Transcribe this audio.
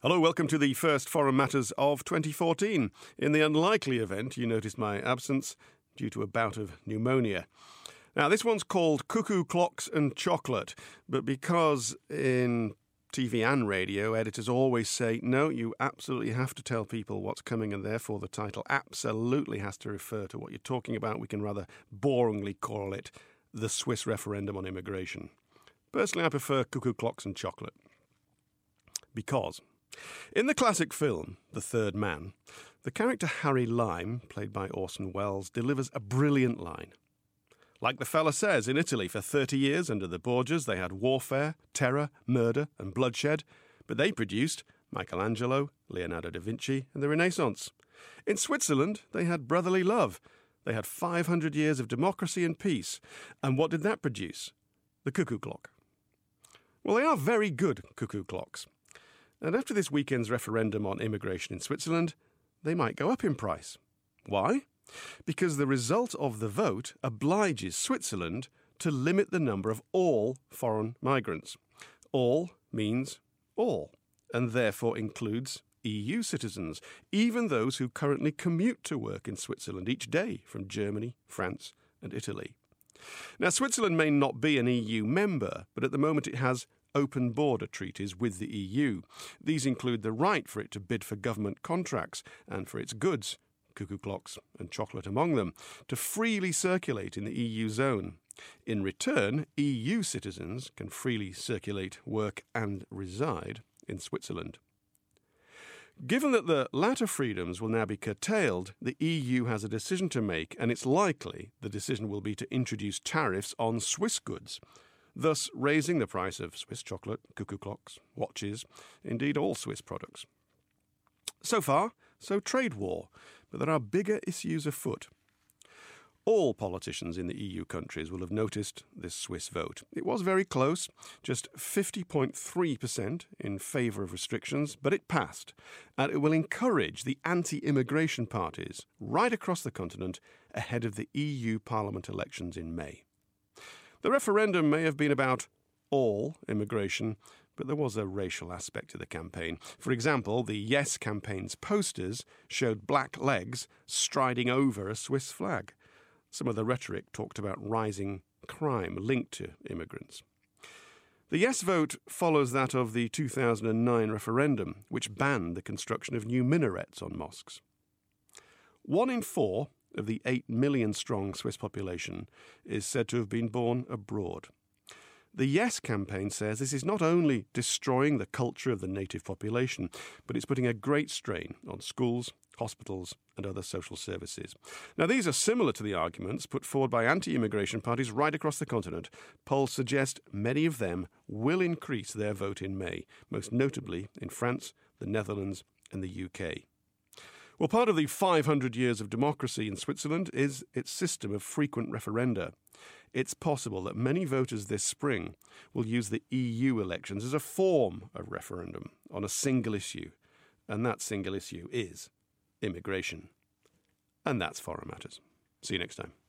Hello, welcome to the first Foreign Matters of 2014. In the unlikely event you noticed my absence due to a bout of pneumonia. Now, this one's called Cuckoo Clocks and Chocolate, but because in TV and radio, editors always say, no, you absolutely have to tell people what's coming, and therefore the title absolutely has to refer to what you're talking about. We can rather boringly call it the Swiss referendum on immigration. Personally, I prefer Cuckoo Clocks and Chocolate. Because in the classic film, The Third Man, the character Harry Lime, played by Orson Welles, delivers a brilliant line. Like the fella says, in Italy for 30 years under the Borgias, they had warfare, terror, murder and bloodshed, but they produced Michelangelo, Leonardo da Vinci and the Renaissance. In Switzerland, they had brotherly love. They had 500 years of democracy and peace. And what did that produce? The cuckoo clock. Well, they are very good cuckoo clocks. And after this weekend's referendum on immigration in Switzerland, they might go up in price. Why? Because the result of the vote obliges Switzerland to limit the number of all foreign migrants. All means all, and therefore includes EU citizens, even those who currently commute to work in Switzerland each day from Germany, France and Italy. Now, Switzerland may not be an EU member, but at the moment it has open border treaties with the EU. These include the right for it to bid for government contracts and for its goods, cuckoo clocks and chocolate among them, to freely circulate in the EU zone. In return, EU citizens can freely circulate, work and reside in Switzerland. Given that the latter freedoms will now be curtailed, the EU has a decision to make, and it's likely the decision will be to introduce tariffs on Swiss goods, thus raising the price of Swiss chocolate, cuckoo clocks, watches, indeed all Swiss products. So far, so trade war, but there are bigger issues afoot. All politicians in the EU countries will have noticed this Swiss vote. It was very close, just 50.3% in favour of restrictions, but it passed, and it will encourage the anti-immigration parties right across the continent ahead of the EU Parliament elections in May. The referendum may have been about all immigration, but there was a racial aspect to the campaign. For example, the Yes campaign's posters showed black legs striding over a Swiss flag. Some of the rhetoric talked about rising crime linked to immigrants. The Yes vote follows that of the 2009 referendum, which banned the construction of new minarets on mosques. 1 in 4 of the 8 million-strong Swiss population is said to have been born abroad. The Yes campaign says this is not only destroying the culture of the native population, but it's putting a great strain on schools, hospitals and other social services. Now, these are similar to the arguments put forward by anti-immigration parties right across the continent. Polls suggest many of them will increase their vote in May, most notably in France, the Netherlands and the UK. Well, part of the 500 years of democracy in Switzerland is its system of frequent referenda. It's possible that many voters this spring will use the EU elections as a form of referendum on a single issue, and that single issue is immigration. And that's Foreign Matters. See you next time.